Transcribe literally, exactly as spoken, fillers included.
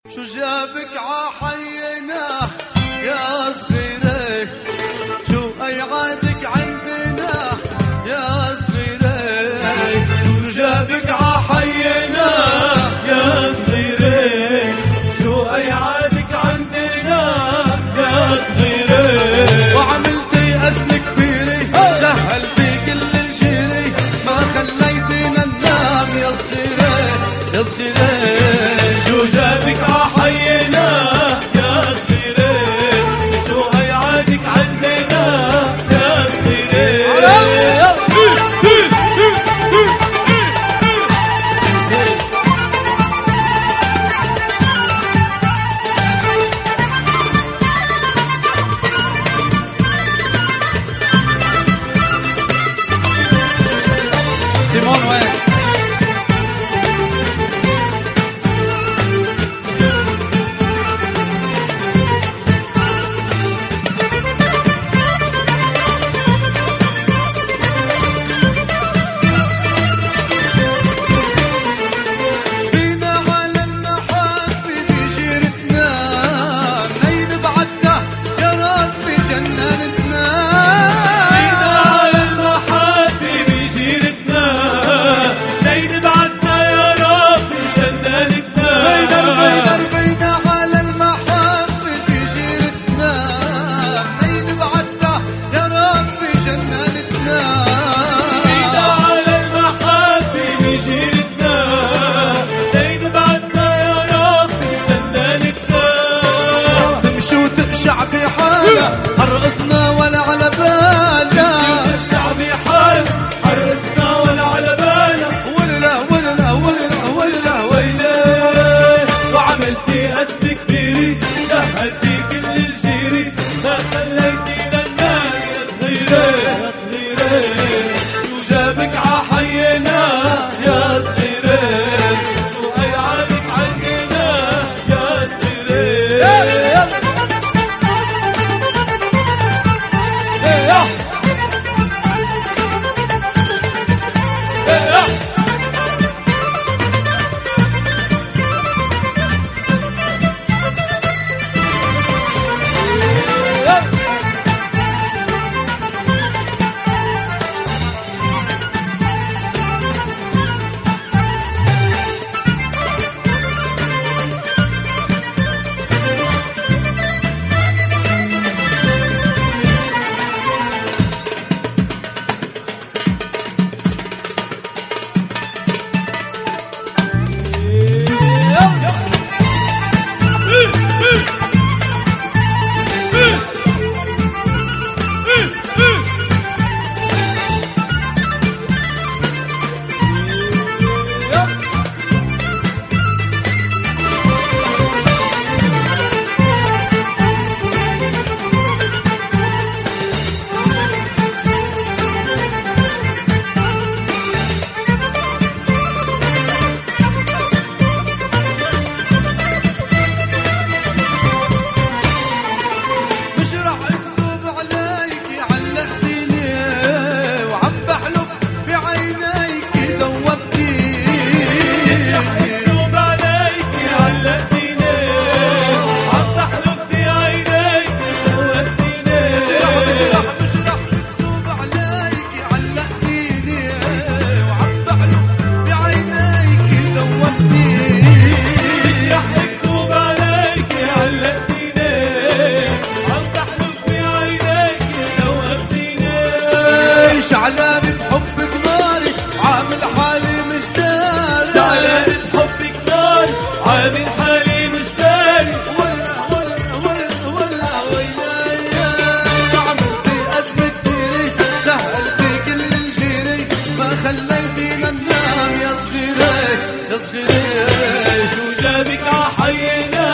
شو جابك عحينا يا صغيري، شو أيعادك عندنا يا صغيري، شو جابك عحينا يا صغيري، شو أيعادك عندنا يا صغيري، وعملتي أزمة كبيرة سهلتي كل الجيري، ما خليتينا ننام يا صغيري يا صغيري، شو جابك عحينا يا صغيري، شو أيعادك عندنا يا صغيري. سيمون وين؟ شعبي حالة حرقصنا ولا على باله، شعبي حالة حرقصنا ولا على باله، ولا ولا ولا ولا ويلي، وعملتي أزمة كبيرة سهلتي كل الجيري، ما خليتينا ننام يا صغيري يا صغيري، شو جابك عحينا يا صغيري، شو أيعادك عندنا يا صغيري. شعلان بحبك ناري عامل حالي مش داري، شعلان بحبك ناري عامل حالي مش داري، ولا ولا ولا ولا وياي، عملتي أزمة كبيرة سهلتي كل الجيري، ما خليتينا ننام يا صغيري يا صغيري، شو جابك عحينا